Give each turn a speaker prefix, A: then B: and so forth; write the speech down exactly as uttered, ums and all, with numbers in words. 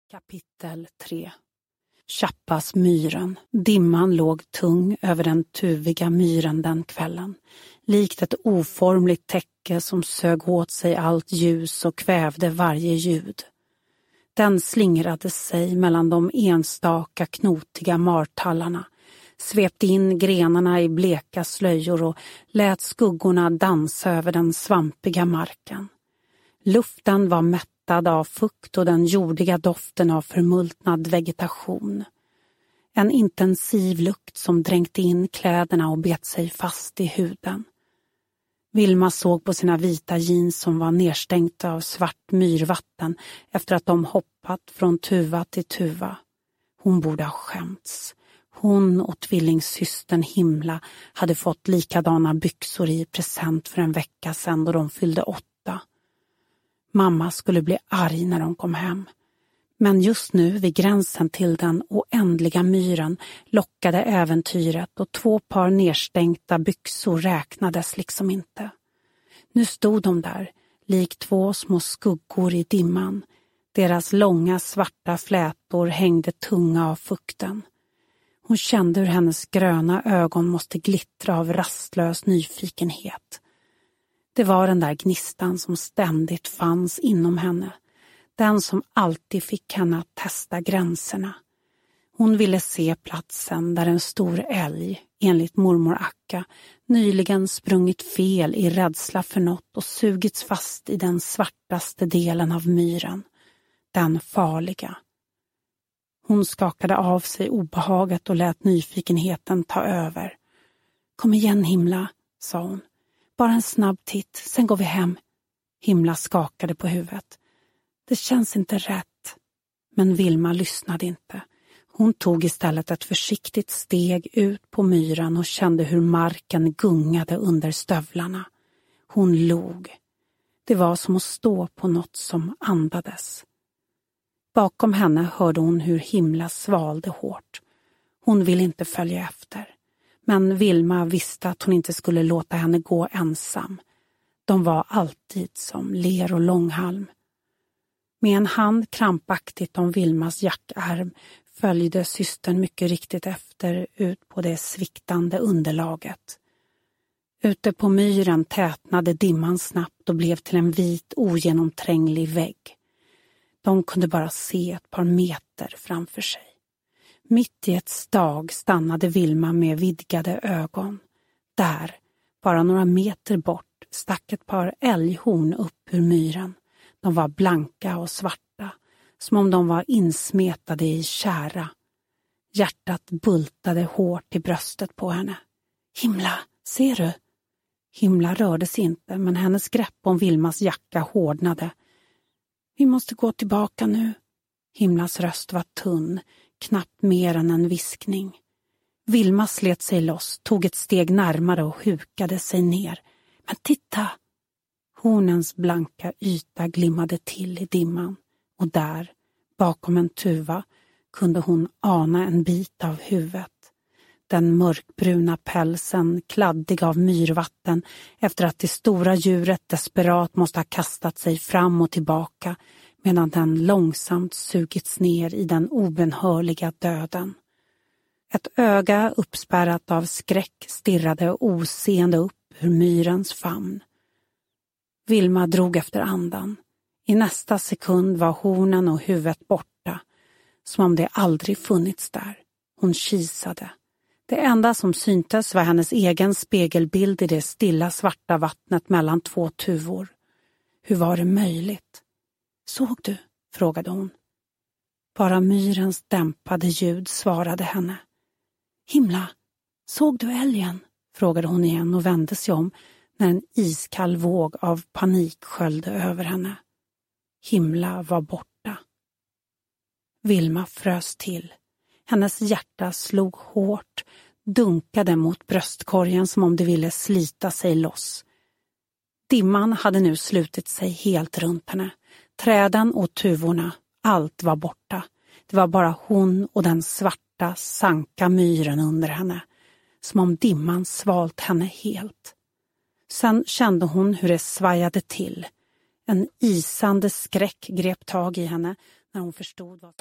A: Kapitel tre. Chappas myren. Dimman låg tung över den tuviga myren den kvällen, likt ett oformligt täcke som sög åt sig allt ljus och kvävde varje ljud. Den slingrade sig mellan de enstaka knotiga martallarna, svepte in grenarna i bleka slöjor och lät skuggorna dansa över den svampiga marken. Luften var mättad av fukt och den jordiga doften av förmultnad vegetation. En intensiv lukt som dränkte in kläderna och bet sig fast i huden. Vilma såg på sina vita jeans som var nedstänkta av svart myrvatten efter att de hoppat från tuva till tuva. Hon borde ha skämts. Hon och tvillingsystern Himla hade fått likadana byxor i present för en vecka sedan då de fyllde åtta. Mamma skulle bli arg när de kom hem. Men just nu vid gränsen till den oändliga myren lockade äventyret och två par nedstänkta byxor räknades liksom inte. Nu stod de där, lik två små skuggor i dimman. Deras långa svarta flätor hängde tunga av fukten. Hon kände hur hennes gröna ögon måste glittra av rastlös nyfikenhet. Det var den där gnistan som ständigt fanns inom henne. Den som alltid fick henne att testa gränserna. Hon ville se platsen där en stor älg, enligt mormor Akka, nyligen sprungit fel i rädsla för något och sugits fast i den svartaste delen av myren. Den farliga. Hon skakade av sig obehaget och lät nyfikenheten ta över. Kom igen Himla, sa hon. Bara en snabb titt, sen går vi hem. Himla skakade på huvudet. Det känns inte rätt. Men Vilma lyssnade inte. Hon tog istället ett försiktigt steg ut på myren och kände hur marken gungade under stövlarna. Hon log. Det var som att stå på något som andades. Bakom henne hörde hon hur Himla svalde hårt. Hon ville inte följa efter. Men Vilma visste att hon inte skulle låta henne gå ensam. De var alltid som ler och långhalm. Med en hand krampaktigt om Vilmas jackarm följde systern mycket riktigt efter ut på det sviktande underlaget. Ute på myren tätnade dimman snabbt och blev till en vit ogenomtränglig vägg. De kunde bara se ett par meter framför sig. Mitt i ett stag stannade Vilma med vidgade ögon. Där, bara några meter bort, stack ett par älghorn upp ur myren. De var blanka och svarta, som om de var insmetade i kära. Hjärtat bultade hårt i bröstet på henne. Himla, ser du? Himla rörde sig inte, men hennes grepp om Vilmas jacka hårdnade. Vi måste gå tillbaka nu. Himlas röst var tunn, knappt mer än en viskning. Vilma slet sig loss, tog ett steg närmare och hukade sig ner. Men titta! Hornens blanka yta glimmade till i dimman och där, bakom en tuva, kunde hon ana en bit av huvudet. Den mörkbruna pälsen, kladdig av myrvatten efter att det stora djuret desperat måste ha kastat sig fram och tillbaka medan den långsamt sugits ner i den obenhörliga döden. Ett öga uppspärrat av skräck stirrade oseende upp ur myrens famn. Vilma drog efter andan. I nästa sekund var hornen och huvudet borta, som om det aldrig funnits där. Hon kisade. Det enda som syntes var hennes egen spegelbild i det stilla svarta vattnet mellan två tuvor. Hur var det möjligt? Såg du? Frågade hon. Bara myrens dämpade ljud svarade henne. Himla, såg du älgen? Frågade hon igen och vände sig om när en iskall våg av panik sköljde över henne. Himla var borta. Vilma frös till. Hennes hjärta slog hårt, dunkade mot bröstkorgen som om det ville slita sig loss. Dimman hade nu slutit sig helt runt henne. Träden och tuvorna, allt var borta. Det var bara hon och den svarta, sanka myren under henne. Som om dimman svalt henne helt. Sen kände hon hur det svajade till. En isande skräck grep tag i henne när hon förstod vad